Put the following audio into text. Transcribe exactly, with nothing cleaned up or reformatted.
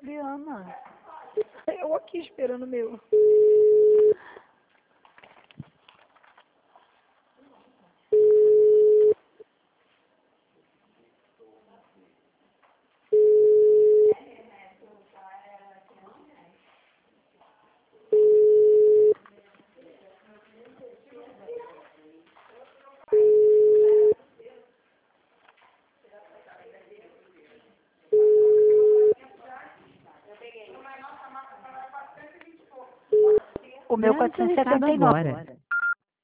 Liana, eu aqui esperando o meu. O meu quatrocentos e setenta e nove.